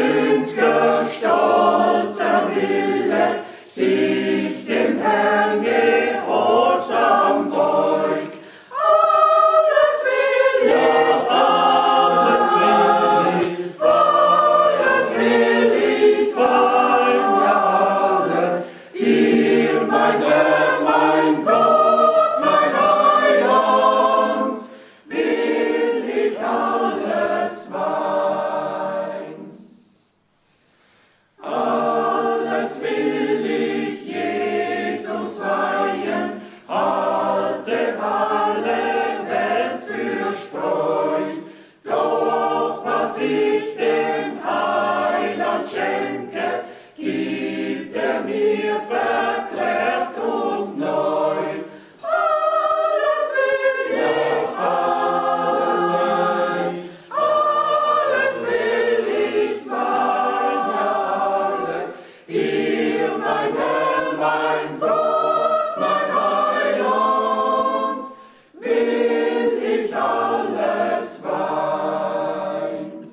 sünd'ger stolzer Wille sich dem Herrn gehorsam beugt. Alles will ich, alles will ich ja alles, dir mein Herr, mein Gott, mein Heiland, will ich alles mein. Alles will ich Jesus weihen, halte alle Welt für Spreu, doch was ich dem Heiland schenke, gibt mir verklärt und neu. Alles will ich, alles will ich sein, ja alles, dir mein Herr, mein Gott, mein Heiland, will ich alles mein.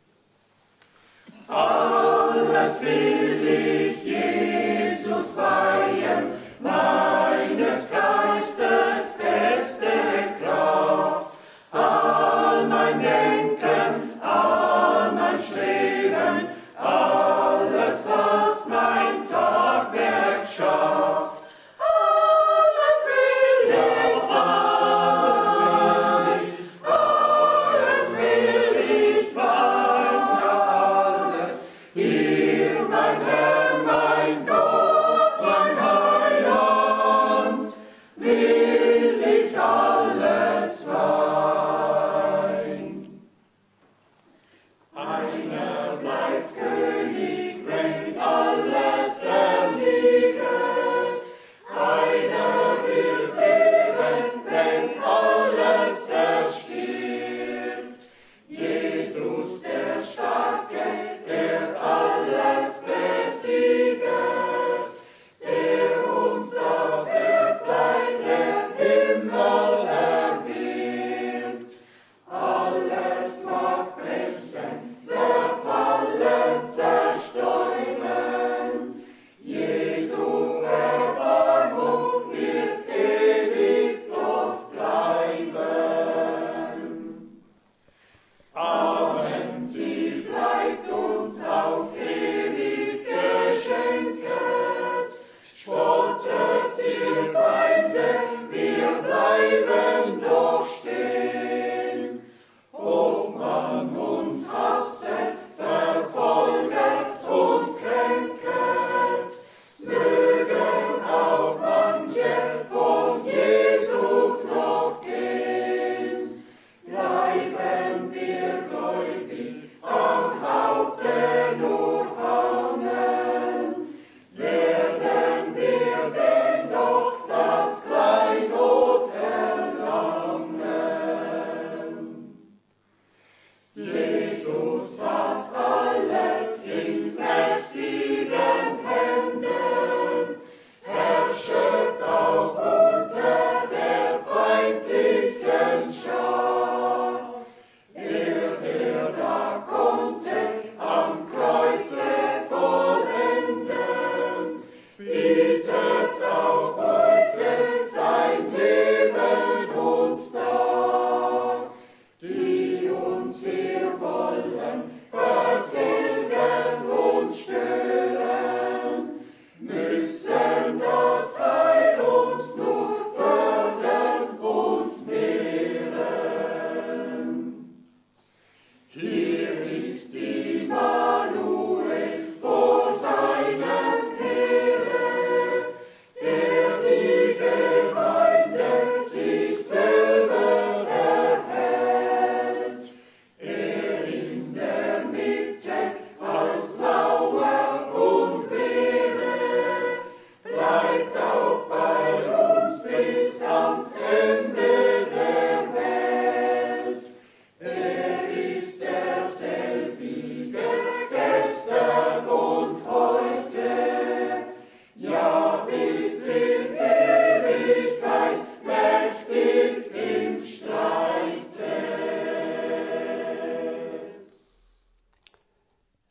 Alles will ich Jesus weihen, meines Geistes beste Kraft, all mein Denken, all mein Streben, alles, was mein Tagwerk schafft. Alles will ich, alles will ich mein, ja alles, dir mein Herr, mein Gott, mein Heiland, will ich alles mein. Einer bleibt König, wenn alles erlieget, einer wird geben, wenn alles erstirbt. Jesus der Starke, der alles besieget, der uns das Erbteil der Himmel erwirbt. Alles mag brechen, zerfallen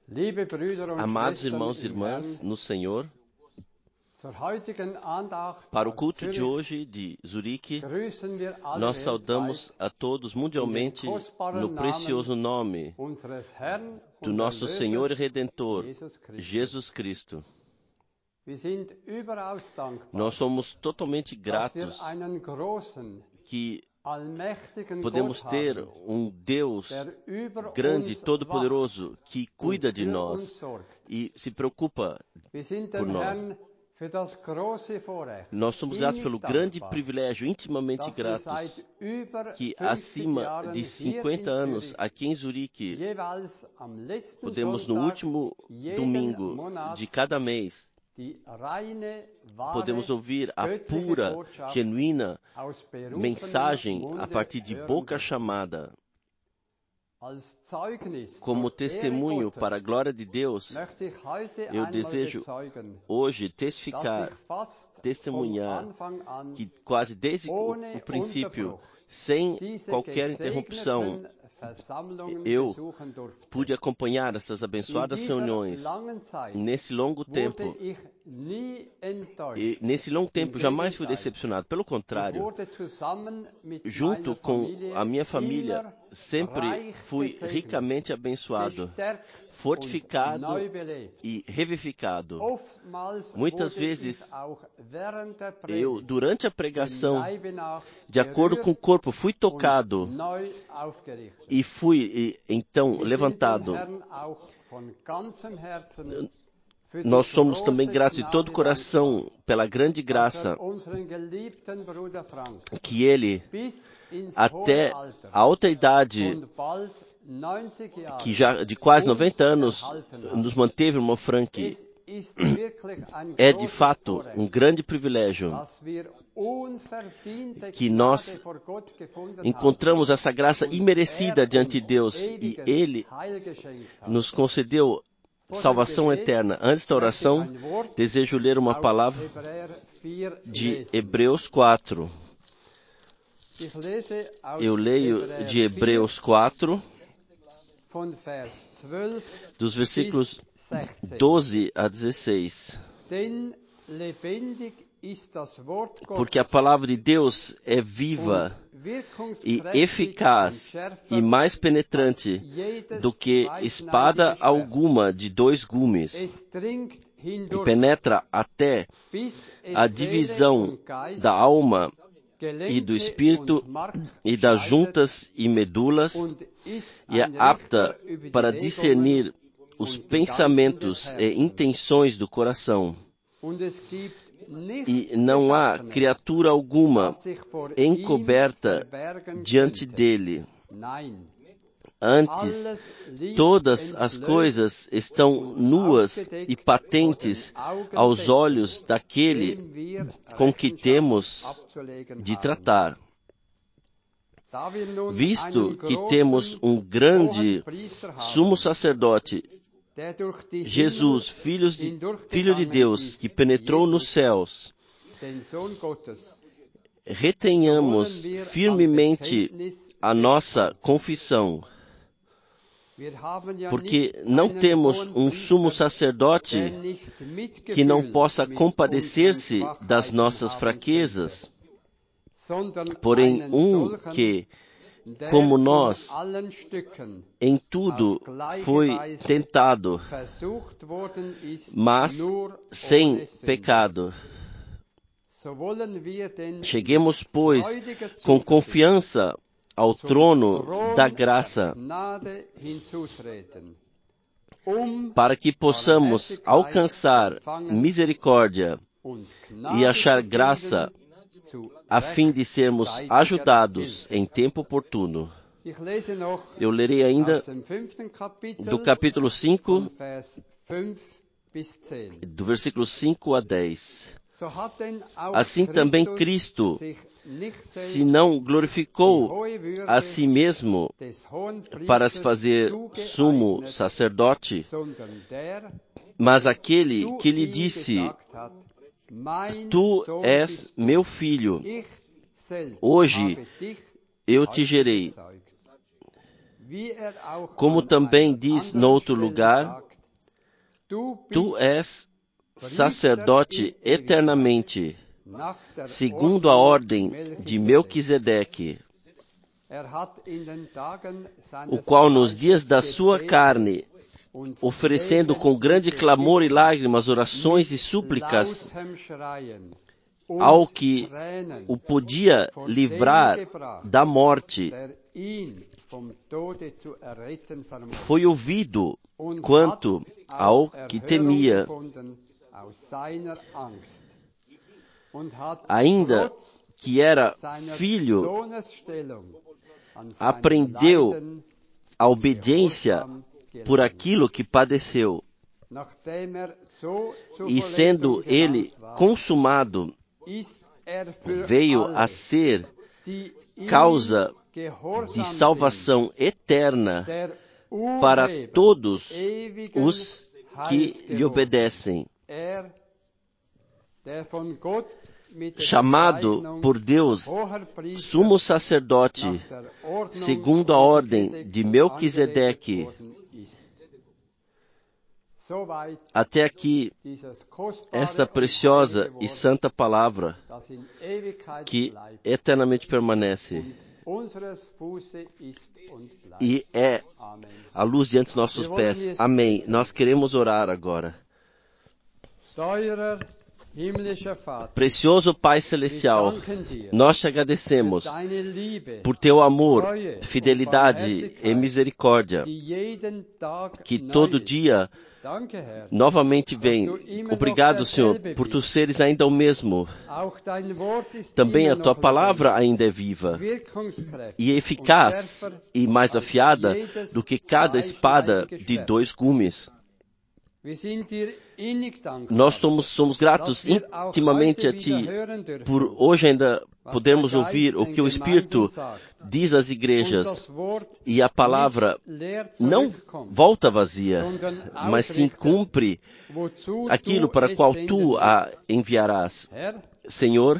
Amados irmãos e irmãs no Senhor, para o culto de hoje de Zurique, nós saudamos a todos mundialmente no precioso nome do nosso Senhor e Redentor, Jesus Cristo. Nós somos totalmente gratos que podemos ter um Deus grande, todo-poderoso, que cuida de nós e se preocupa por nós. Nós somos gratos pelo grande privilégio, intimamente gratos, que acima de 50 anos, aqui em Zurique, podemos no último domingo de cada mês, podemos ouvir a pura, genuína mensagem a partir de boca chamada. Como testemunho para a glória de Deus, eu desejo hoje testemunhar que quase desde o princípio, sem qualquer interrupção, eu pude acompanhar essas abençoadas reuniões. Nesse longo tempo, jamais fui decepcionado. Pelo contrário, junto com a minha família, sempre fui ricamente abençoado, fortificado e revivificado. Muitas vezes, eu, durante a pregação, de acordo com o corpo, fui tocado e fui, então, levantado. Nós somos também gratos de todo o coração pela grande graça que ele, até a alta idade, que já de quase 90 anos, nos manteve, irmão Frank. É de fato um grande privilégio que nós encontramos essa graça imerecida diante de Deus e Ele nos concedeu salvação eterna. Antes da oração, desejo ler uma palavra de Hebreus 4. Eu leio de Hebreus 4, dos versículos 12 a 16. Porque a palavra de Deus é viva e eficaz e mais penetrante do que espada alguma de dois gumes, e penetra até a divisão da alma e do espírito e das juntas e medulas, e é apta para discernir os pensamentos e intenções do coração. E não há criatura alguma encoberta diante dele. Antes, todas as coisas estão nuas e patentes aos olhos daquele com que temos de tratar. Visto que temos um grande sumo sacerdote, Jesus, Filho de Deus, que penetrou nos céus, retenhamos firmemente a nossa confissão, porque não temos um sumo sacerdote que não possa compadecer-se das nossas fraquezas, porém um que, como nós, em tudo foi tentado, mas sem pecado. Cheguemos, pois, com confiança ao trono da graça, para que possamos alcançar misericórdia e achar graça, a fim de sermos ajudados em tempo oportuno. Eu lerei ainda do capítulo 5, do versículo 5 a 10. Assim também Cristo se não glorificou a si mesmo para se fazer sumo sacerdote, mas aquele que lhe disse: Tu és meu filho, hoje eu te gerei. Como também diz no outro lugar, Tu és sacerdote eternamente, segundo a ordem de Melquisedeque, o qual nos dias da sua carne, oferecendo com grande clamor e lágrimas, orações e súplicas ao que o podia livrar da morte, foi ouvido quanto ao que temia. Ainda que era filho, aprendeu a obediência por aquilo que padeceu. E sendo ele consumado, veio a ser causa de salvação eterna para todos os que lhe obedecem. Chamado por Deus sumo sacerdote, segundo a ordem de Melquisedeque. Até aqui, esta preciosa e santa palavra que eternamente permanece e é a luz diante dos nossos pés. Amém. Nós queremos orar agora. Precioso Pai Celestial, nós te agradecemos por teu amor, fidelidade e misericórdia, que todo dia novamente vem. Obrigado, Senhor, por tu seres ainda o mesmo. Também a tua palavra ainda é viva e eficaz e mais afiada do que cada espada de 2 gumes. Nós somos gratos intimamente a Ti por hoje ainda podermos ouvir o que o Espírito diz às igrejas, e a palavra não volta vazia, mas sim cumpre aquilo para qual Tu a enviarás. Senhor,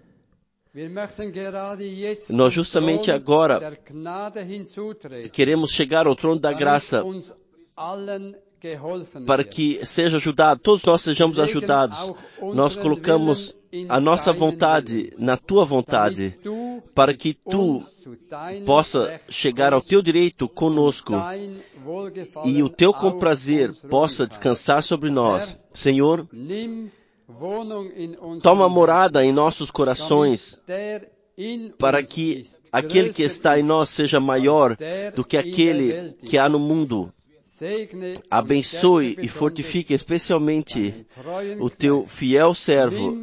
nós justamente agora queremos chegar ao trono da graça para que seja ajudado, todos nós sejamos ajudados. Nós colocamos a nossa vontade na Tua vontade, para que Tu possa chegar ao Teu direito conosco e o Teu comprazer possa descansar sobre nós. Senhor, toma morada em nossos corações, para que aquele que está em nós seja maior do que aquele que há no mundo. Abençoe e fortifique especialmente o teu fiel servo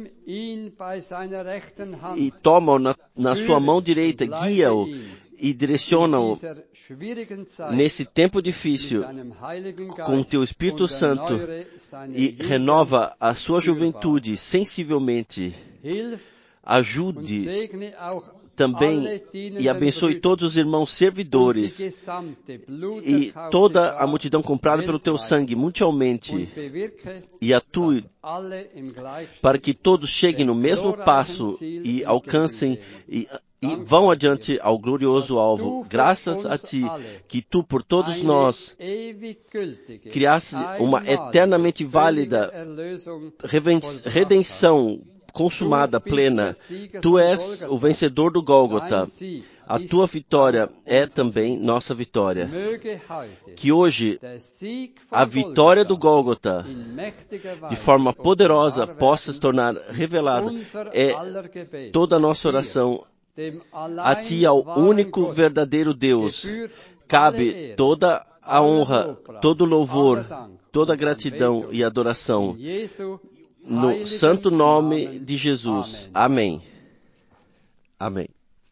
e toma-o na sua mão direita, guia-o e direciona-o nesse tempo difícil com o teu Espírito Santo e renova a sua juventude sensivelmente. Ajude também e abençoe todos os irmãos servidores e toda a multidão comprada pelo teu sangue mundialmente, e atue para que todos cheguem no mesmo passo e alcancem e vão adiante ao glorioso alvo. Graças a Ti, que Tu por todos nós criasse uma eternamente válida redenção consumada, plena. Tu és o vencedor do Gólgota. A Tua vitória é também nossa vitória. Que hoje a vitória do Gólgota, de forma poderosa, possa se tornar revelada. É toda a nossa oração. A Ti, ao único verdadeiro Deus, cabe toda a honra, todo o louvor, toda a gratidão e adoração. No santo nome de Jesus. Amém. Amém.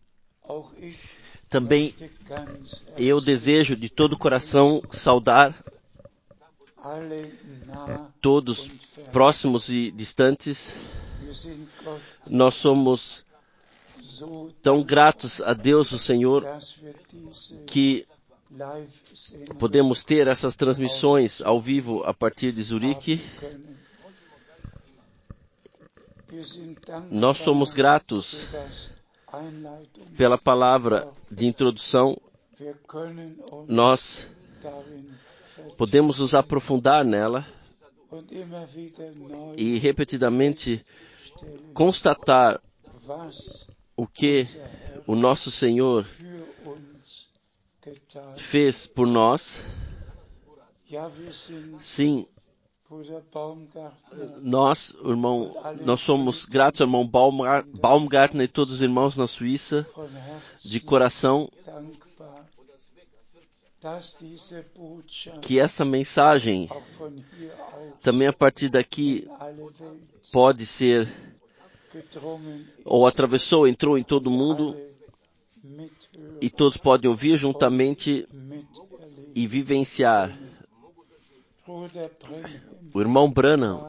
Também eu desejo de todo o coração saudar todos próximos e distantes. Nós somos tão gratos a Deus, o Senhor, que podemos ter essas transmissões ao vivo a partir de Zurique. Nós somos gratos pela palavra de introdução. Nós podemos nos aprofundar nela e repetidamente constatar o que o nosso Senhor fez por nós. Sim, nós somos gratos ao irmão Baumgartner e todos os irmãos na Suíça, de coração, que essa mensagem, também a partir daqui, pode ser, ou atravessou, entrou em todo mundo, e todos podem ouvir juntamente e vivenciar. O irmão Branham,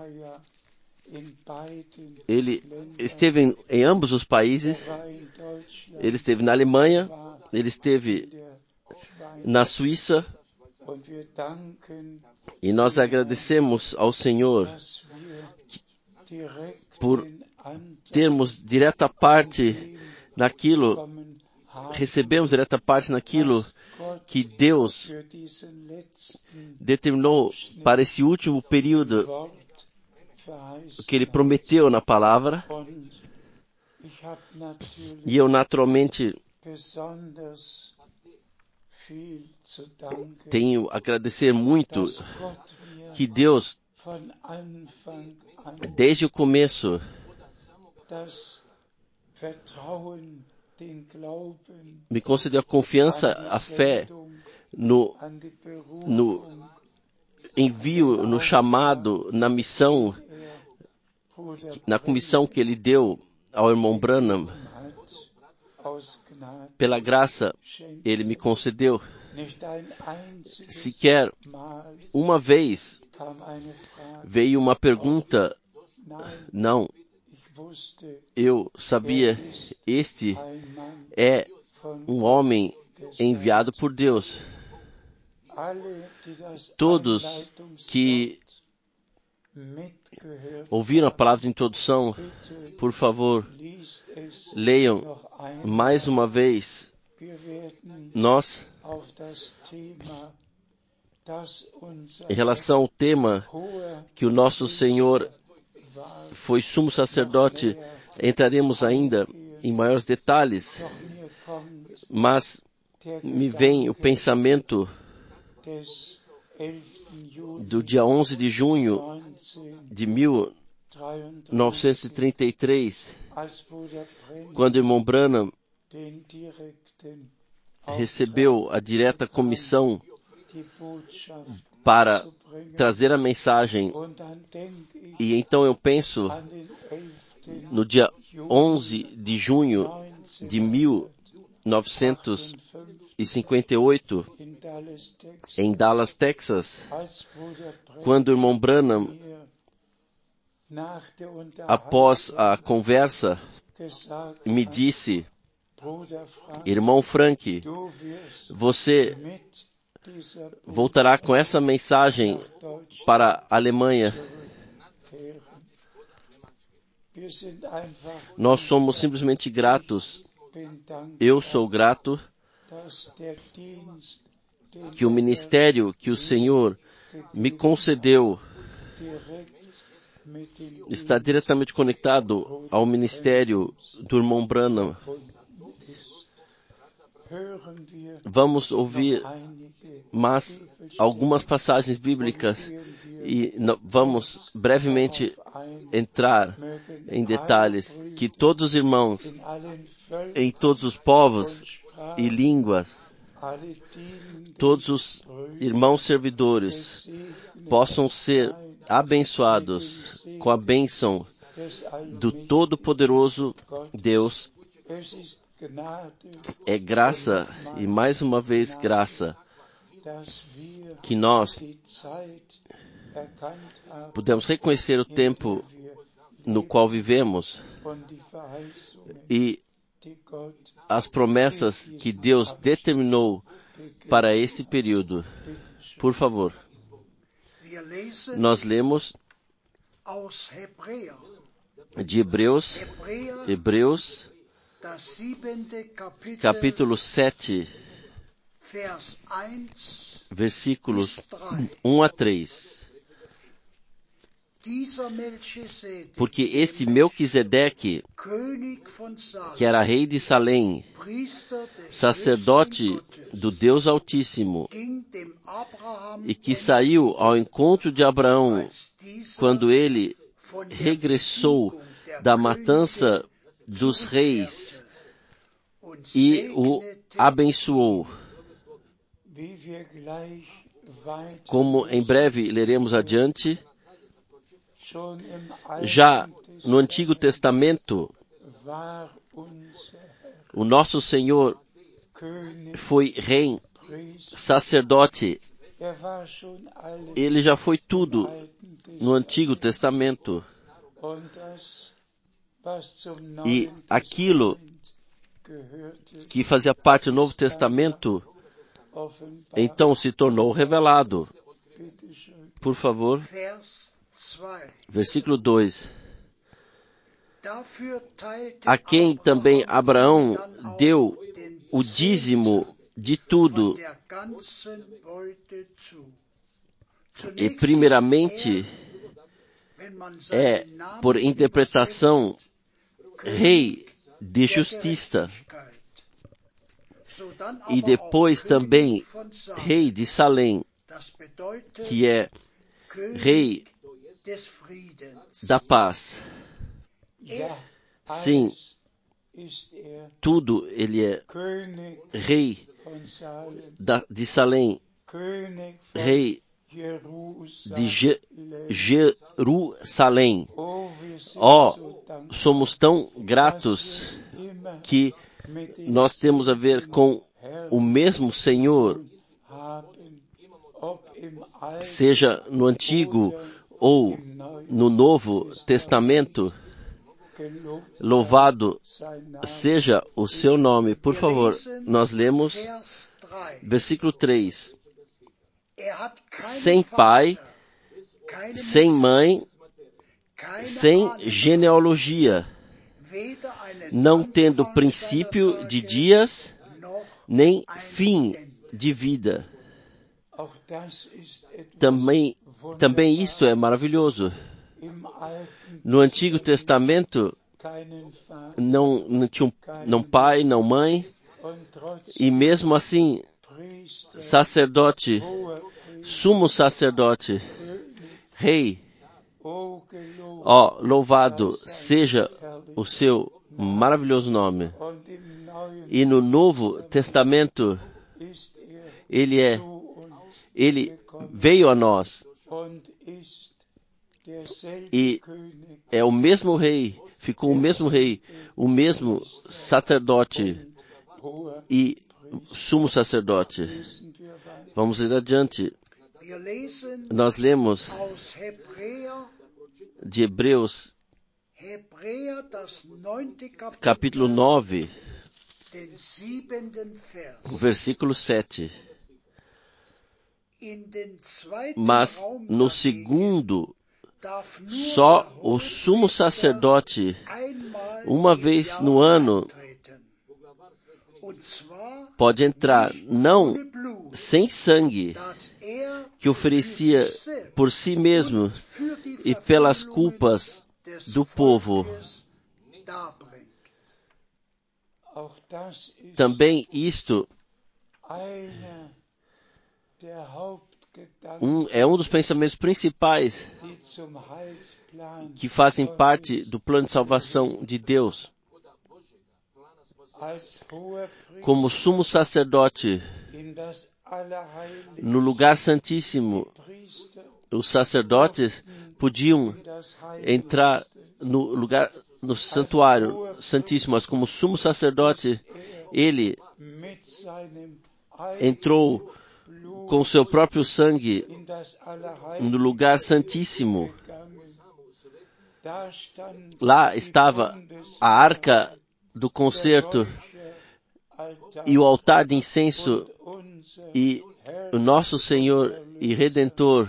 ele esteve em ambos os países. Ele esteve na Alemanha, ele esteve na Suíça, e nós agradecemos ao Senhor por termos direta parte naquilo, recebemos direta parte naquilo que Deus determinou para esse último período, que Ele prometeu na palavra. E eu naturalmente tenho a agradecer muito que Deus, desde o começo, me concedeu a confiança, a fé no envio, no chamado, na missão, na comissão que Ele deu ao irmão Branham. Pela graça, Ele me concedeu. Sequer uma vez veio uma pergunta. Não. Eu sabia, este é um homem enviado por Deus. Todos que ouviram a palavra de introdução, por favor, leiam mais uma vez. Nós, em relação ao tema que o nosso Senhor foi sumo sacerdote, entraremos ainda em maiores detalhes, mas me vem o pensamento do dia 11 de junho de 1933, quando o irmão Branham recebeu a direta comissão para trazer a mensagem. E então eu penso no dia 11 de junho de 1958, em Dallas, Texas, quando o irmão Branham, após a conversa, me disse: irmão Frank, você voltará com essa mensagem para a Alemanha. Nós somos simplesmente gratos. Eu sou grato que o ministério que o Senhor me concedeu está diretamente conectado ao ministério do irmão Branham. Vamos ouvir mais algumas passagens bíblicas e vamos brevemente entrar em detalhes. Que todos os irmãos em todos os povos e línguas, todos os irmãos servidores possam ser abençoados com a bênção do Todo-Poderoso Deus. É graça, e mais uma vez graça, que nós podemos reconhecer o tempo no qual vivemos e as promessas que Deus determinou para esse período. Por favor, nós lemos de Hebreus, capítulo 7, versículos 1 a 3. Porque esse Melquisedeque, que era rei de Salém, sacerdote do Deus Altíssimo, e que saiu ao encontro de Abraão quando ele regressou da matança dos reis e o abençoou. Como em breve leremos adiante, já no Antigo Testamento, o nosso Senhor foi rei, sacerdote. Ele já foi tudo no Antigo Testamento. E aquilo que fazia parte do Novo Testamento, então se tornou revelado. Por favor, versículo 2. A quem também Abraão deu o dízimo de tudo. E primeiramente é, por interpretação, rei de justiça. E depois também rei de Salém, que é rei da paz. Sim, tudo ele é rei de Salém, rei de Jerusalém. Somos tão gratos que nós temos a ver com o mesmo Senhor, seja no Antigo ou no Novo Testamento. Louvado seja o seu nome. Por favor, nós lemos versículo 3. Sem pai, sem mãe, sem genealogia, não tendo princípio de dias, nem fim de vida. Também isto é maravilhoso. No Antigo Testamento, não tinha não pai, não mãe, e mesmo assim, sacerdote, sumo sacerdote, rei, louvado seja o seu maravilhoso nome. E no Novo Testamento, ele veio a nós, e é o mesmo rei, ficou o mesmo rei, o mesmo sacerdote e sumo sacerdote. Vamos ler adiante. Nós lemos de Hebreus, capítulo 9, versículo 7. Mas no segundo, só o sumo sacerdote, uma vez no ano, pode entrar, não sem sangue, que oferecia por si mesmo e pelas culpas do povo. Também isto é um dos pensamentos principais que fazem parte do plano de salvação de Deus. Como sumo sacerdote, no lugar santíssimo, os sacerdotes podiam entrar no santuário santíssimo, mas como sumo sacerdote, ele entrou com seu próprio sangue no lugar santíssimo. Lá estava a arca do concerto e o altar de incenso, e o nosso Senhor e Redentor,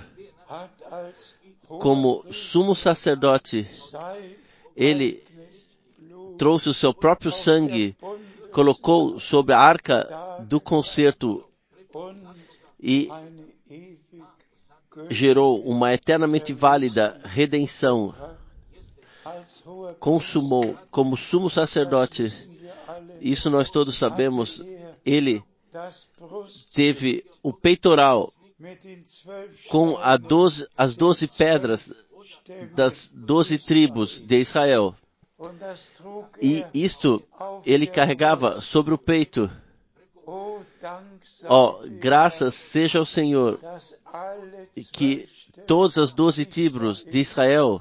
como sumo sacerdote, ele trouxe o seu próprio sangue, colocou sobre a arca do concerto, e gerou uma eternamente válida redenção, consumou como sumo sacerdote. Isso nós todos sabemos. Ele teve o peitoral com as 12 pedras das 12 tribos de Israel. E isto ele carregava sobre o peito. Graças seja ao Senhor que todas as 12 tribos de Israel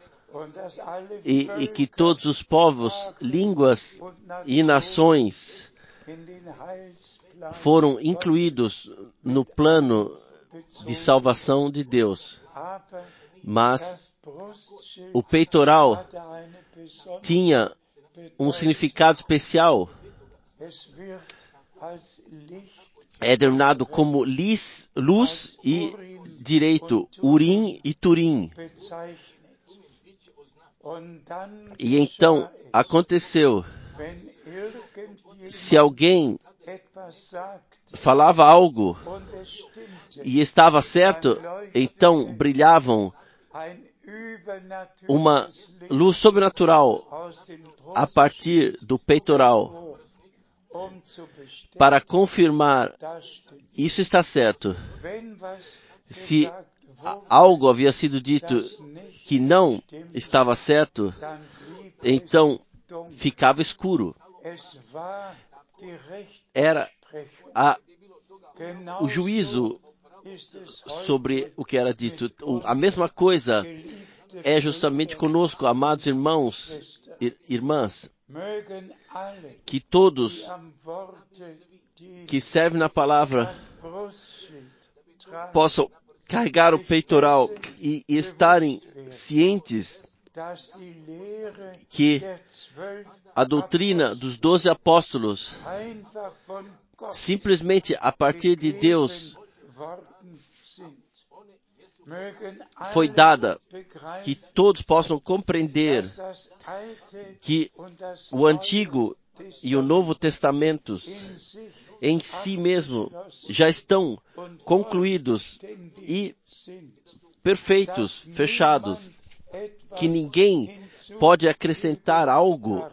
e que todos os povos, línguas e nações foram incluídos no plano de salvação de Deus. Mas o peitoral tinha um significado especial. É denominado como luz e direito, Urim e Turim. E então aconteceu, se alguém falava algo e estava certo, então brilhavam uma luz sobrenatural a partir do peitoral para confirmar isso está certo. Se algo havia sido dito que não estava certo, então ficava escuro. Era o juízo sobre o que era dito. A mesma coisa é justamente conosco, amados irmãos e irmãs, que todos que servem na palavra possam carregar o peitoral e estarem cientes que a doutrina dos 12 apóstolos, simplesmente a partir de Deus, foi dada, que todos possam compreender que o Antigo e o Novo Testamentos em si mesmo já estão concluídos e perfeitos, fechados, que ninguém pode acrescentar algo.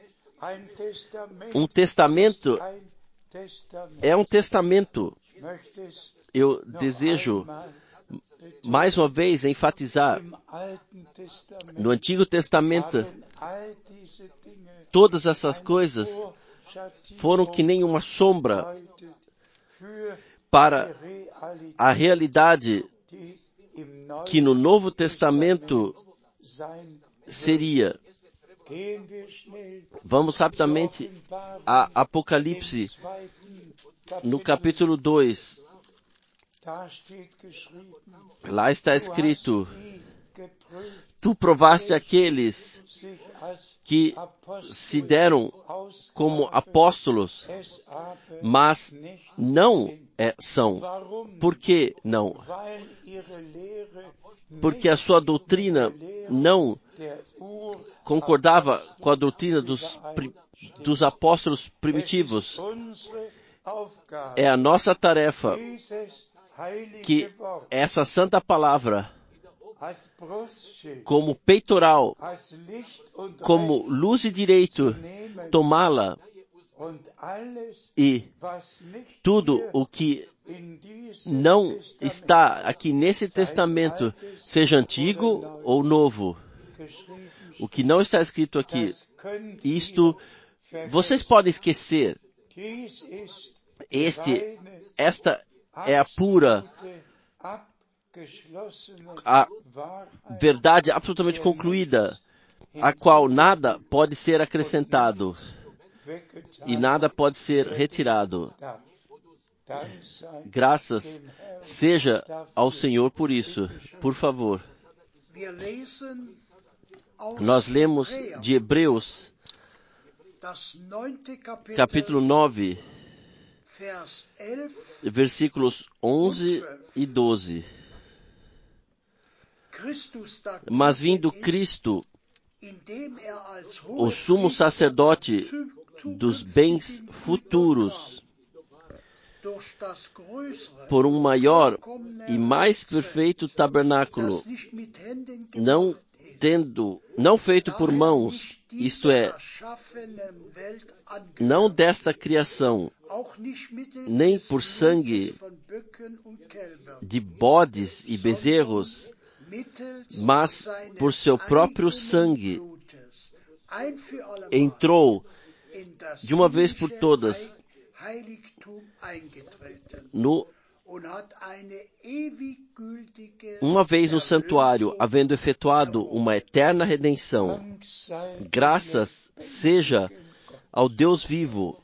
Um testamento é um testamento. Eu desejo mais uma vez enfatizar, no Antigo Testamento, todas essas coisas foram que nem uma sombra para a realidade que no Novo Testamento seria. Vamos rapidamente a Apocalipse, no capítulo 2. Lá está escrito: tu provaste aqueles que se deram como apóstolos, mas não são. Por que não? Porque a sua doutrina não concordava com a doutrina dos apóstolos primitivos. É a nossa tarefa que essa santa palavra, como peitoral, como luz e direito, tomá-la, e tudo o que não está aqui nesse testamento, seja antigo ou novo, o que não está escrito aqui, isto vocês podem esquecer. Esta é a pura, a verdade absolutamente concluída, a qual nada pode ser acrescentado e nada pode ser retirado. Graças seja ao Senhor por isso. Por favor. Nós lemos de Hebreus, capítulo 9, versículos 11 e 12. Mas vindo Cristo, o sumo sacerdote dos bens futuros, por um maior e mais perfeito tabernáculo, não feito por mãos, isto é, não desta criação, nem por sangue de bodes e bezerros, mas por seu próprio sangue, entrou de uma vez por todas uma vez no santuário, havendo efetuado uma eterna redenção. Graças seja ao Deus vivo,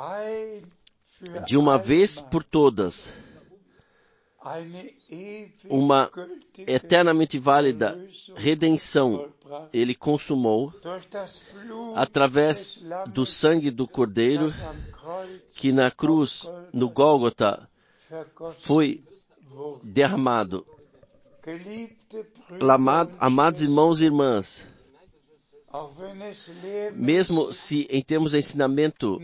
de uma vez por todas, uma eternamente válida redenção Ele consumou através do sangue do Cordeiro que na cruz, no Gólgota, foi derramado. Amados irmãos e irmãs, mesmo se em termos de ensinamento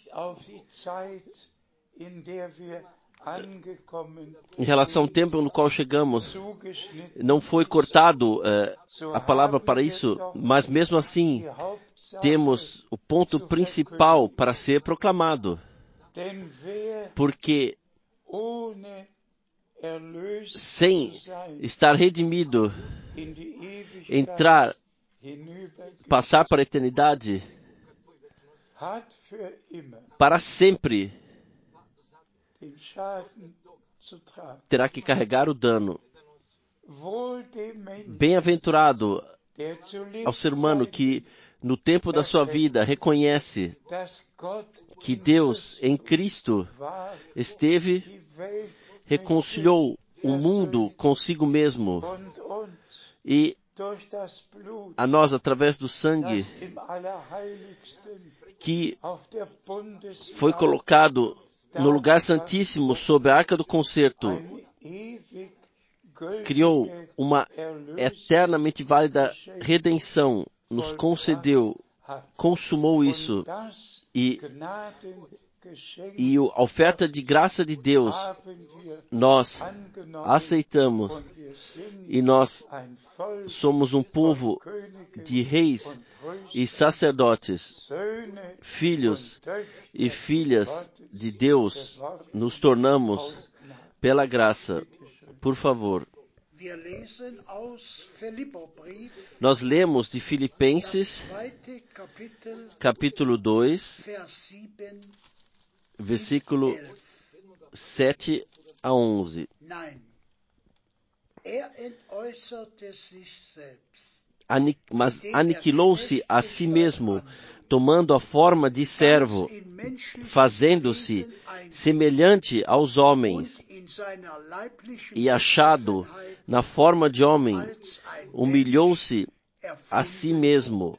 em relação ao tempo no qual chegamos, não foi cortado a palavra para isso, mas mesmo assim temos o ponto principal para ser proclamado. Porque sem estar redimido, passar para a eternidade, para sempre, terá que carregar o dano. Bem-aventurado ao ser humano que, no tempo da sua vida, reconhece que Deus, em Cristo, reconciliou o mundo consigo mesmo e a nós, através do sangue que foi colocado no lugar santíssimo sob a arca do concerto, criou uma eternamente válida redenção, nos concedeu, consumou isso, e a oferta de graça de Deus nós aceitamos, e nós somos um povo de reis e sacerdotes, filhos e filhas de Deus, nos tornamos pela graça. Por favor. Nós lemos de Filipenses, capítulo 2, versículo 7 a 11. Mas aniquilou-se a si mesmo, tomando a forma de servo, fazendo-se semelhante aos homens, e achado na forma de homem, humilhou-se a si mesmo.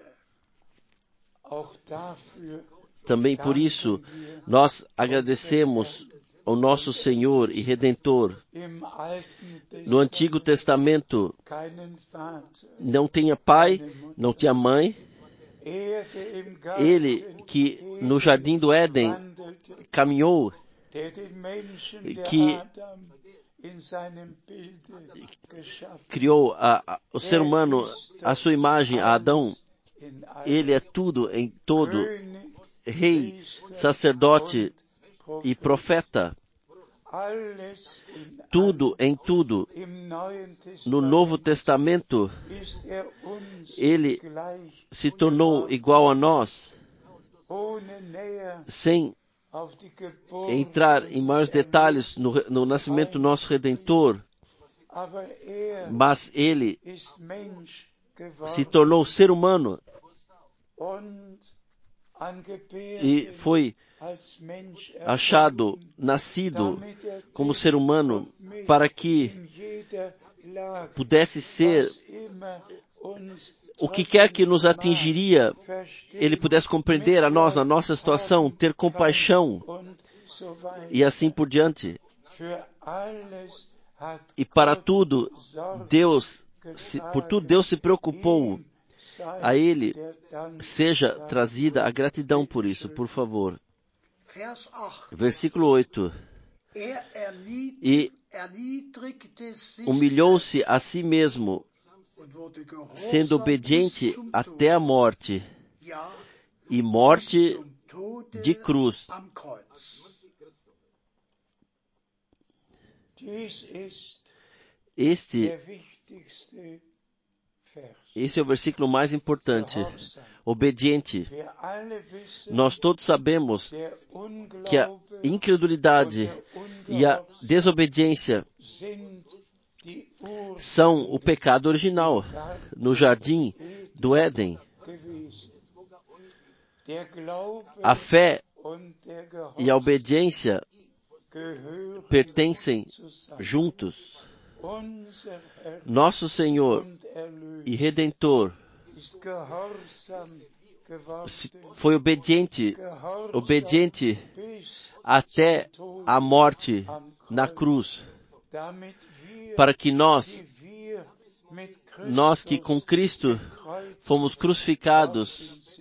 Também por isso, nós agradecemos ao nosso Senhor e Redentor. No Antigo Testamento, não tinha pai, não tinha mãe. Ele que no Jardim do Éden caminhou, que criou o ser humano à sua imagem, a Adão. Ele é tudo em todo, rei, sacerdote e profeta. Tudo em tudo. No Novo Testamento, ele se tornou igual a nós, sem entrar em maiores detalhes no nascimento do nosso Redentor, mas ele se tornou ser humano e foi achado, nascido como ser humano, para que pudesse ser o que quer que nos atingiria, ele pudesse compreender a nossa situação, ter compaixão e assim por diante. E para tudo, por tudo Deus se preocupou. A ele seja trazida a gratidão por isso, por favor. Versículo 8. e humilhou-se a si mesmo, sendo obediente até a morte, e morte de cruz. Esse é o versículo mais importante. Obediente. Nós todos sabemos que a incredulidade e a desobediência são o pecado original no jardim do Éden. A fé e a obediência pertencem juntos. Nosso Senhor e Redentor foi obediente até a morte na cruz, para que nós que com Cristo fomos crucificados,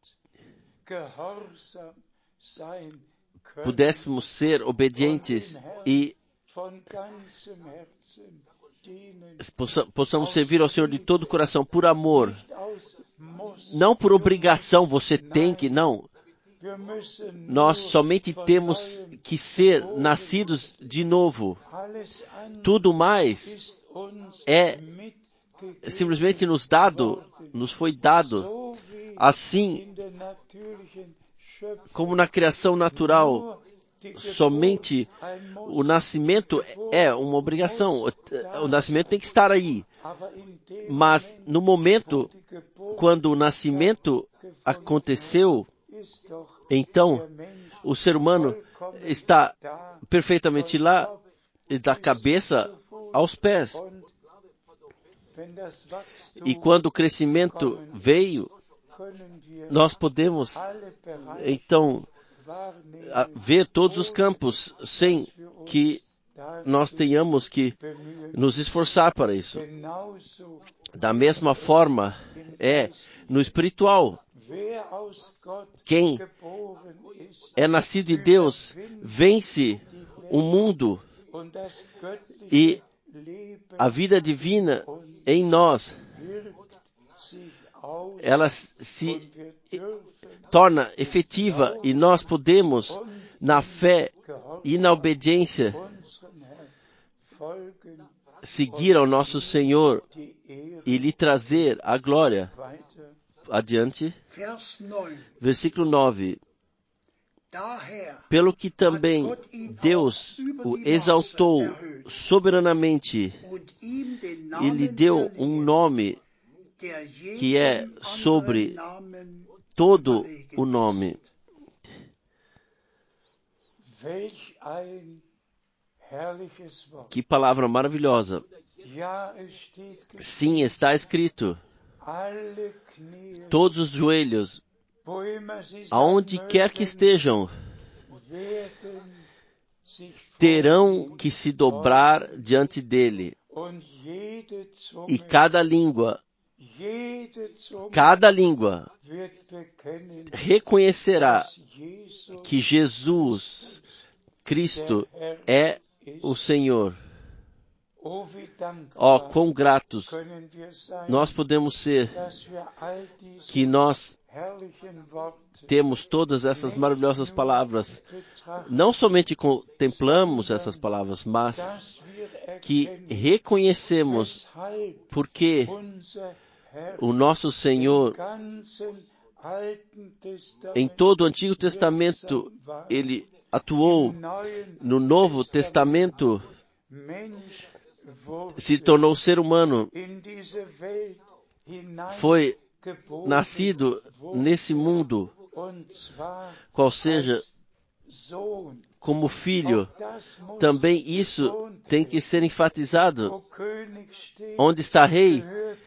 pudéssemos ser obedientes e possamos servir ao Senhor de todo o coração, por amor. Não por obrigação, você tem que, não. Nós somente temos que ser nascidos de novo. Tudo mais é simplesmente nos foi dado. Assim como na criação natural, somente o nascimento é uma obrigação. O nascimento tem que estar aí. Mas no momento, quando o nascimento aconteceu, então o ser humano está perfeitamente lá, da cabeça aos pés. E quando o crescimento veio, nós podemos, então, ver todos os campos sem que nós tenhamos que nos esforçar para isso. Da mesma forma, no espiritual. Quem é nascido de Deus vence o mundo, e a vida divina em nós, ela se torna efetiva, e nós podemos, na fé e na obediência, seguir ao nosso Senhor e lhe trazer a glória. Adiante. Versículo 9. Pelo que também Deus o exaltou soberanamente e lhe deu um nome que é sobre todo o nome. Que palavra maravilhosa. Sim, está escrito: todos os joelhos, aonde quer que estejam, terão que se dobrar diante dele, e cada língua reconhecerá que Jesus Cristo é o Senhor. Quão gratos nós podemos ser que nós temos todas essas maravilhosas palavras. Não somente contemplamos essas palavras, mas que reconhecemos porque o nosso Senhor, em todo o Antigo Testamento, Ele atuou. No Novo Testamento, se tornou ser humano, foi nascido nesse mundo, qual seja, como filho. Também isso tem que ser enfatizado. Onde está rei,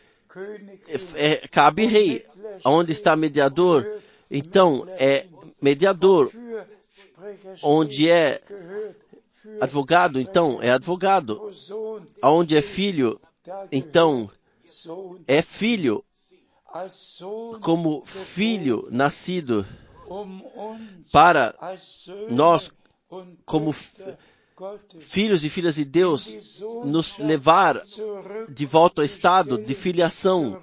cabe rei. Onde está mediador, então é mediador. Onde é advogado, então é advogado. Onde é filho, então é filho. Como filho nascido para nós, como filhos e filhas de Deus, nos levar de volta ao estado de filiação.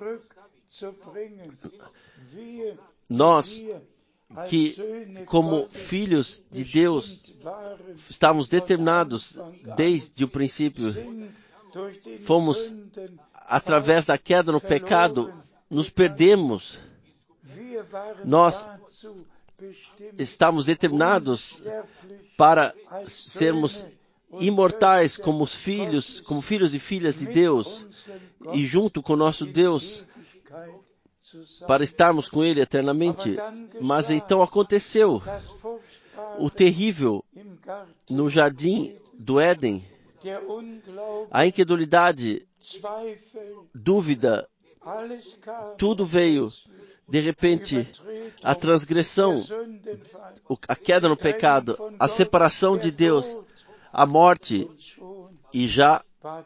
Nós, que como filhos de Deus, estamos determinados desde o princípio, fomos, através da queda no pecado, nos perdemos. Nós estamos determinados para sermos imortais como filhos e filhas de Deus, e junto com nosso Deus, para estarmos com Ele eternamente. Mas então aconteceu o terrível no jardim do Éden. A incredulidade, dúvida, tudo veio. De repente, a transgressão, a queda no pecado, a separação de Deus, a morte, e já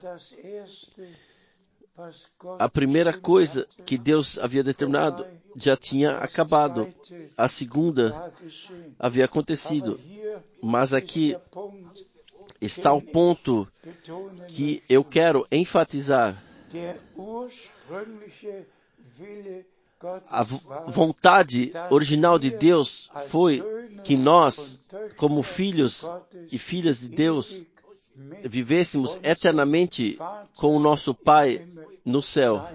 a primeira coisa que Deus havia determinado já tinha acabado. A segunda havia acontecido. Mas aqui está o ponto que eu quero enfatizar. A vontade original de Deus foi que nós, como filhos e filhas de Deus, vivêssemos eternamente com o nosso Pai no céu.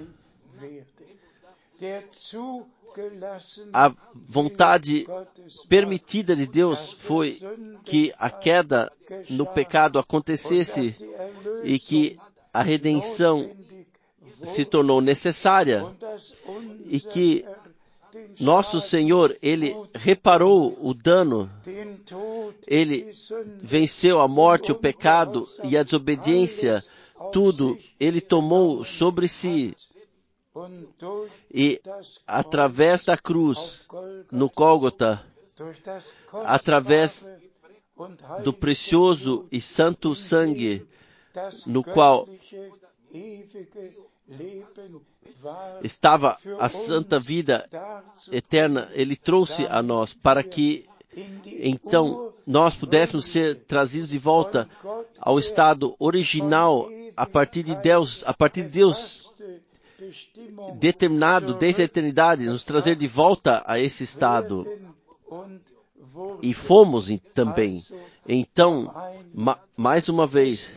A vontade permitida de Deus foi que a queda no pecado acontecesse e que a redenção se tornou necessária e que nosso Senhor, Ele reparou o dano, Ele venceu a morte, o pecado e a desobediência, tudo Ele tomou sobre si. E através da cruz, no Gólgota, através do precioso e santo sangue, no qual estava a santa vida eterna, Ele trouxe a nós para que então nós pudéssemos ser trazidos de volta ao estado original a partir de Deus determinado desde a eternidade, nos trazer de volta a esse estado. E fomos também. Então, mais uma vez,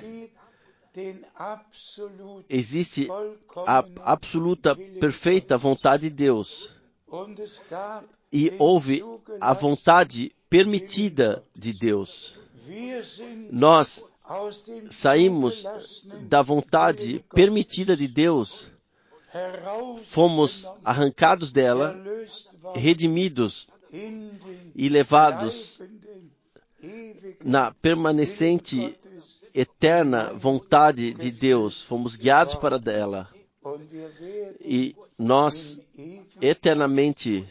existe a absoluta, perfeita vontade de Deus. E houve a vontade permitida de Deus. Nós saímos da vontade permitida de Deus, fomos arrancados dela, redimidos e levados na permanecente, eterna vontade de Deus. Fomos guiados para dela. E nós, eternamente,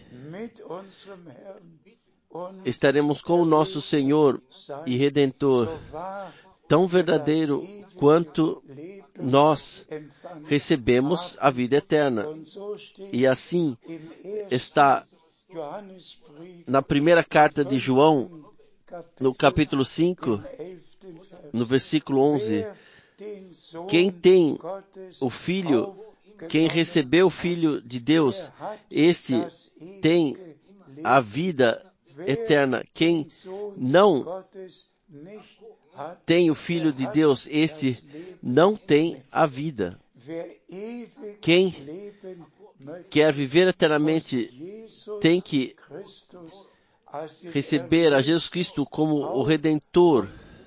estaremos com o nosso Senhor e Redentor, tão verdadeiro quanto nós recebemos a vida eterna. E assim está na primeira carta de João, no capítulo 5, no versículo 11. Quem tem o Filho, quem recebeu o Filho de Deus, esse tem a vida eterna. Quem não tem o Filho de Deus, esse não tem a vida. Quem quer viver eternamente tem que receber a Jesus Cristo como o Redentor,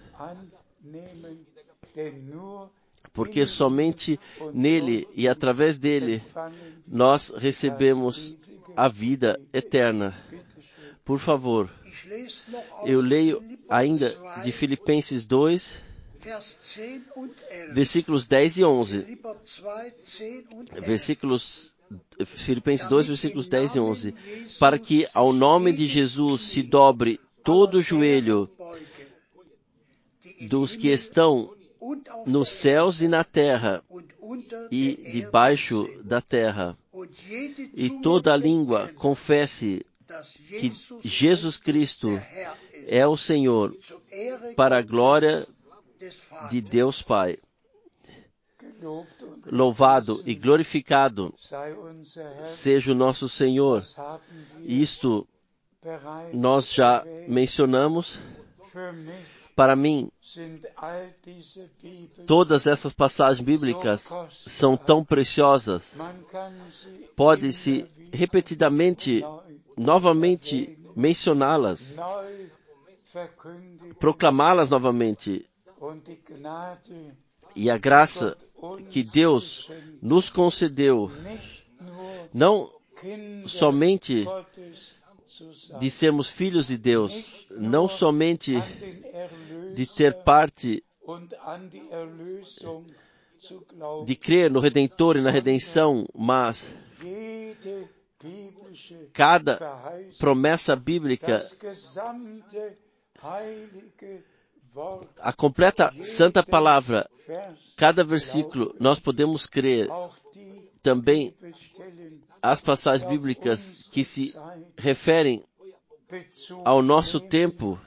porque somente nele e através dele nós recebemos a vida eterna. Por favor, eu leio ainda de Filipenses 2, versículos 10 e 11. Filipenses 2, versículos 10 e 11. Para que ao nome de Jesus se dobre todo o joelho dos que estão nos céus e na terra e debaixo da terra, e toda a língua confesse que Jesus Cristo é o Senhor, para a glória de Deus Pai. Louvado e glorificado seja o nosso Senhor. Isto nós já mencionamos. Para mim, todas essas passagens bíblicas são tão preciosas. Pode-se repetidamente, novamente mencioná-las, proclamá-las novamente. E a graça que Deus nos concedeu, não somente de sermos filhos de Deus, não somente de ter parte, de crer no Redentor e na redenção, mas cada promessa bíblica, a completa santa palavra, cada versículo, nós podemos crer. Também as passagens bíblicas que se referem ao nosso tempo,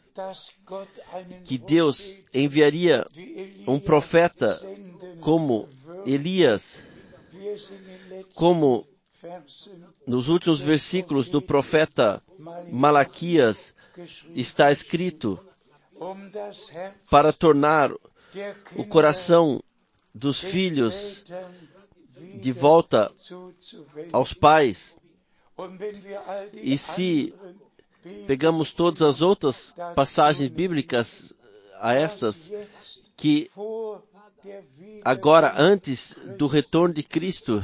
que Deus enviaria um profeta como Elias, como nos últimos versículos do profeta Malaquias está escrito, para tornar o coração dos filhos de volta aos pais. E se pegamos todas as outras passagens bíblicas a estas, que agora, antes do retorno de Cristo,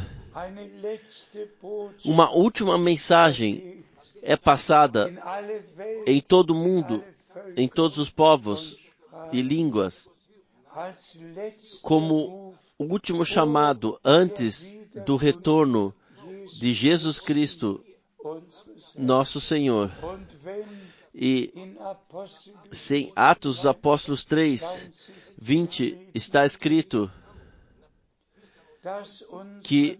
uma última mensagem é passada em todo o mundo, em todos os povos e línguas, como o último chamado antes do retorno de Jesus Cristo, nosso Senhor. E em Atos dos Apóstolos 3:20 está escrito que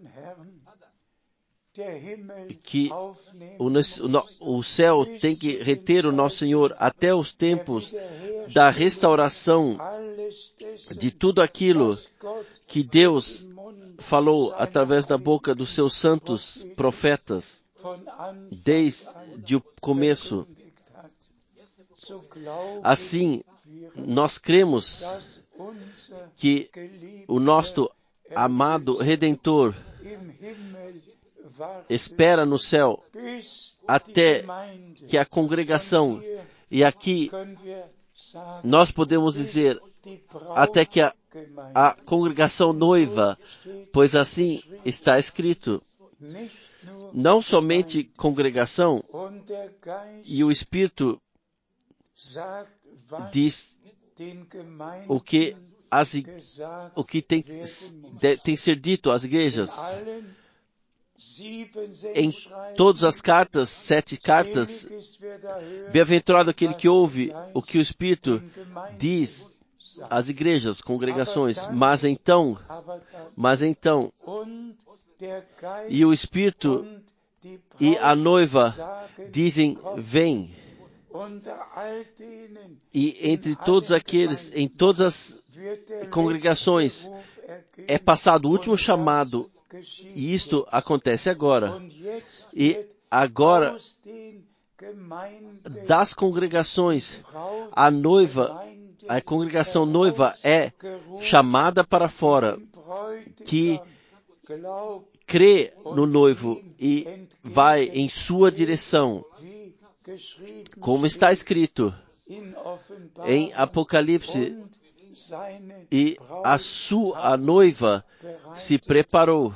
o céu tem que reter o nosso Senhor até os tempos da restauração de tudo aquilo que Deus falou através da boca dos seus santos profetas desde o começo. Assim, nós cremos que o nosso amado Redentor espera no céu até que a congregação, e aqui nós podemos dizer até que a congregação noiva, pois assim está escrito, não somente congregação, e o Espírito diz o que tem ser dito às igrejas. Em todas as cartas, 7 cartas, bem-aventurado aquele que ouve o que o Espírito diz às igrejas, congregações. Mas então, e o Espírito e a noiva dizem, vem. E entre todos aqueles, em todas as congregações, é passado o último chamado. E isto acontece agora. E agora, das congregações, a congregação noiva é chamada para fora, que crê no noivo e vai em sua direção, como está escrito em Apocalipse. E a noiva se preparou.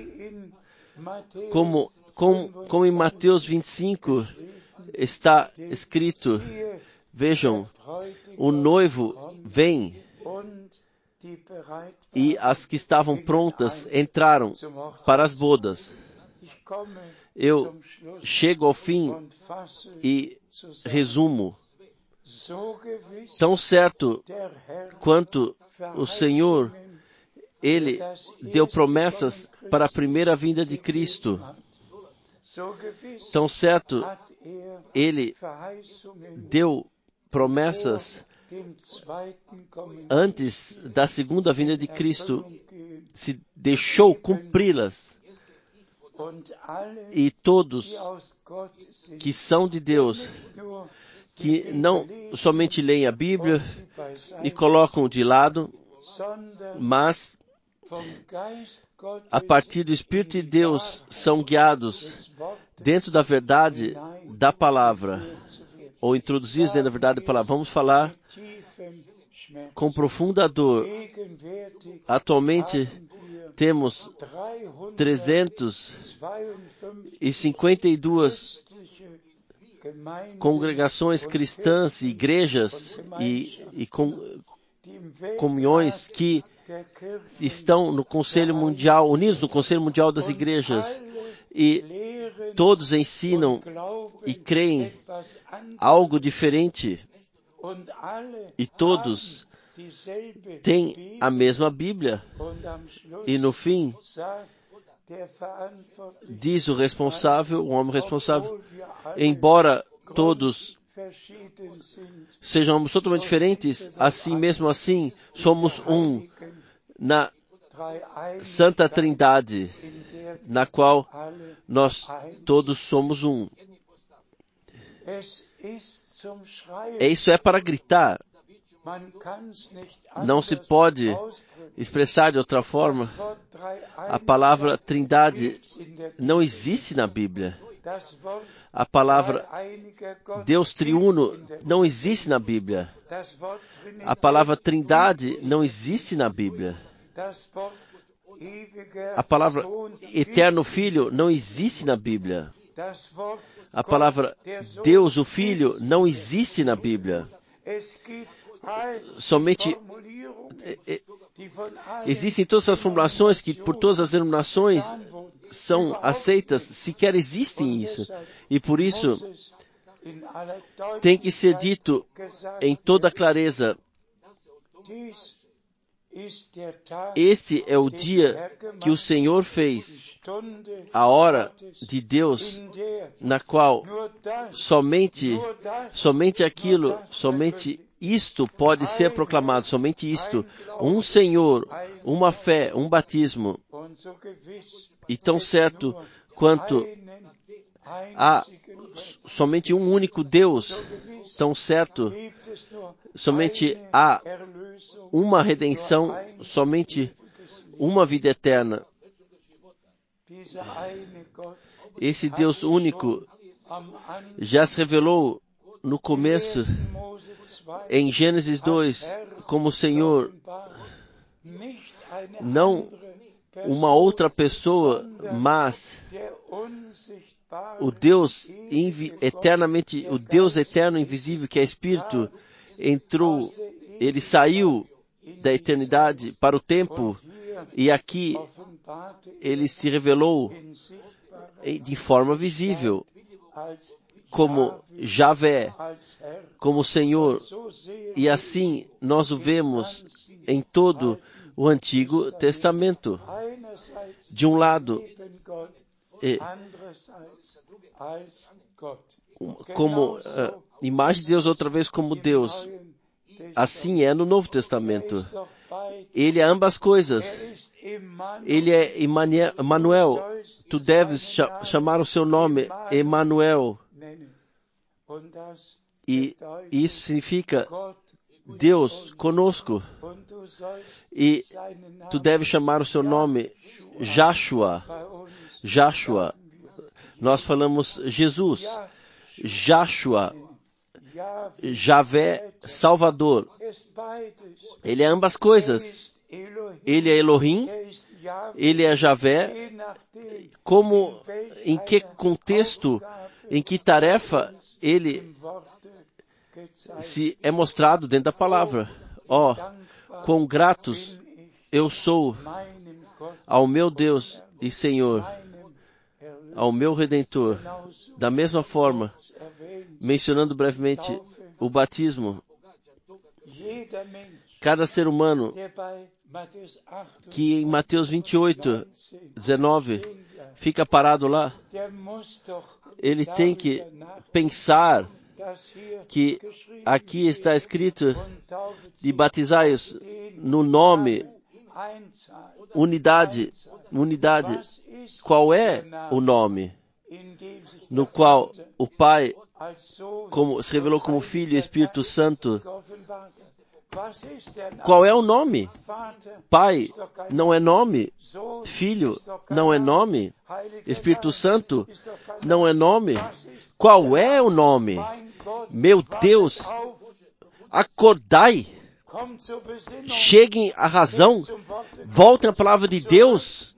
Como em Mateus 25 está escrito, vejam, o noivo vem e as que estavam prontas entraram para as bodas. Eu chego ao fim e resumo. Tão certo quanto o Senhor, Ele deu promessas para a primeira vinda de Cristo. Tão certo, Ele deu promessas antes da segunda vinda de Cristo, se deixou cumpri-las. E todos que são de Deus, que não somente leem a Bíblia e colocam de lado, mas a partir do Espírito de Deus são guiados dentro da verdade da palavra, ou introduzidos dentro da verdade da palavra. Vamos falar com profunda dor. Atualmente temos 352 congregações cristãs, igrejas e comunhões que estão no Conselho Mundial, unidos no Conselho Mundial das Igrejas, e todos ensinam e creem algo diferente, e todos têm a mesma Bíblia. E no fim, diz o homem responsável, embora todos sejamos totalmente diferentes, assim mesmo assim, somos um na Santa Trindade, na qual nós todos somos um. Isso é para gritar. Não se pode expressar de outra forma. A palavra Trindade não existe na Bíblia. A palavra Deus Triuno não existe na Bíblia. A palavra Trindade não existe na Bíblia. A palavra Eterno Filho não existe na Bíblia. A palavra Deus, o Filho, não existe na Bíblia. Somente existem todas as formulações que por todas as denominações são aceitas, sequer existem isso. E por isso tem que ser dito em toda clareza: esse é o dia que o Senhor fez, a hora de Deus, na qual somente isto pode ser proclamado, somente isto, um Senhor, uma fé, um batismo. E tão certo quanto há somente um único Deus, tão certo, somente há uma redenção, somente uma vida eterna. Esse Deus único já se revelou no começo, em Gênesis 2, como Senhor, não uma outra pessoa, mas o Deus eternamente, o Deus eterno invisível, que é Espírito, entrou, ele saiu da eternidade para o tempo, e aqui ele se revelou de forma visível, como Javé, como Senhor, e assim nós o vemos em todo o Antigo Testamento. De um lado, como imagem de Deus, outra vez como Deus. Assim é no Novo Testamento. Ele é ambas coisas. Ele é Emmanuel. Tu deves chamar o seu nome Emmanuel. E isso significa Deus conosco. E tu deves chamar o seu nome Joshua. Joshua. Nós falamos Jesus. Joshua. Javé, Salvador. Ele é ambas coisas. Ele é Elohim, ele é Javé. Como, em que contexto, em que tarefa ele se é mostrado dentro da palavra. Quão gratos eu sou ao meu Deus e Senhor, ao meu Redentor. Da mesma forma, mencionando brevemente o batismo, cada ser humano que em Mateus 28, 19, fica parado lá, ele tem que pensar que aqui está escrito de batizai-os no nome, unidade. Qual é o nome no qual o Pai se revelou como Filho e Espírito Santo? Qual é o nome? Pai não é nome, Filho não é nome, Espírito Santo não é nome. Qual é o nome? Meu Deus, acordai, cheguem à razão, voltem à palavra de Deus.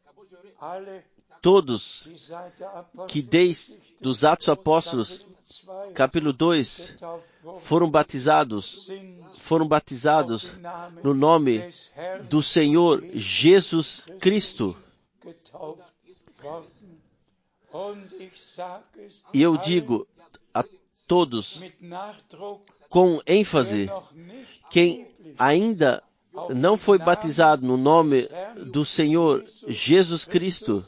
Todos que desde os Atos Apóstolos, capítulo 2, foram batizados no nome do Senhor Jesus Cristo. E eu digo a todos com ênfase, quem ainda não foi batizado no nome do Senhor Jesus Cristo,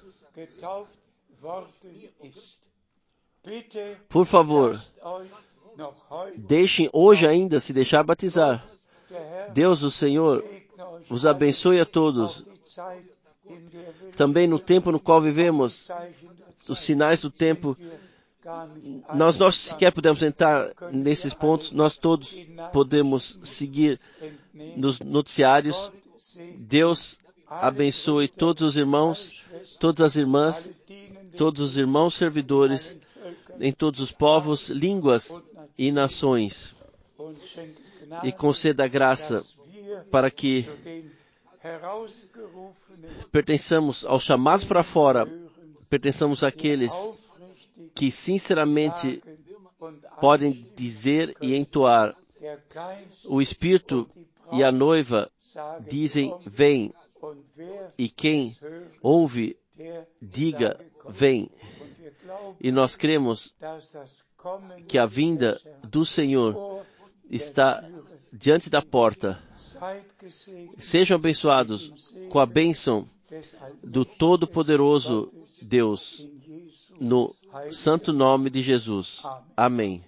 por favor, deixem hoje ainda se deixar batizar. Deus, o Senhor, os abençoe a todos. Também no tempo no qual vivemos, os sinais do tempo, nós sequer podemos entrar nesses pontos, nós todos podemos seguir nos noticiários. Deus abençoe todos os irmãos, todas as irmãs, todos os irmãos servidores, em todos os povos, línguas e nações. E conceda graça para que pertençamos aos chamados para fora, pertençamos àqueles que sinceramente podem dizer e entoar: o Espírito e a noiva dizem, vem. E quem ouve, diga, vem. E nós cremos que a vinda do Senhor está diante da porta. Sejam abençoados com a bênção do Todo-Poderoso Deus, no santo nome de Jesus. Amém.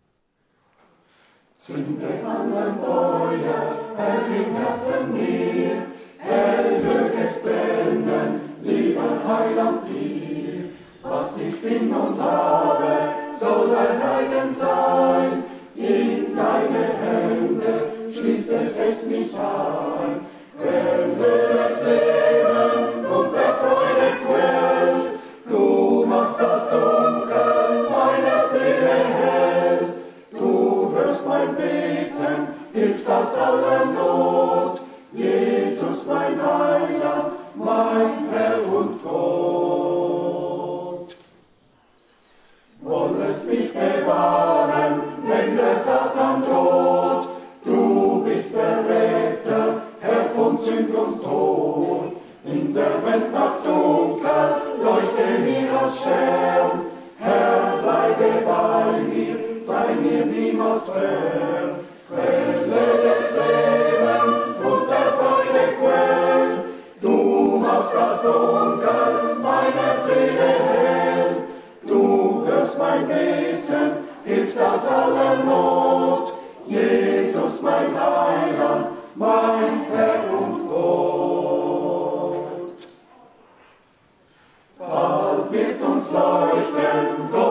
Zünde an ein Feuer, Herr, im Herzen mir, hell mög es brennen, lieber Heiland dir. Was ich bin und habe, soll dein eigen sein. In deine Hände schließe fest mich ein. Quelle des Lebens und der Freude Quell, du machst das Dunkel meiner Seele hell. Du hörst mein Beten, hilfst aus aller Not. Jesus, mein Heiland, mein Herr und Gott. Wollest mich bewahren, wenn der Satan droht. Du bist der Retter, Herr von Sünd und Tod. In der Welt noch dunkel, leuchte mir als Stern. Herr, bleibe bei mir, sei mir niemals fern. Quelle des Lebens und der Freude Quell, du machst das Dunkel meiner Seele hell. Du hörst mein Beten, hilfst aus aller Not. Jesus, mein Heiland, mein Herr und Gott. Bald wird uns leuchten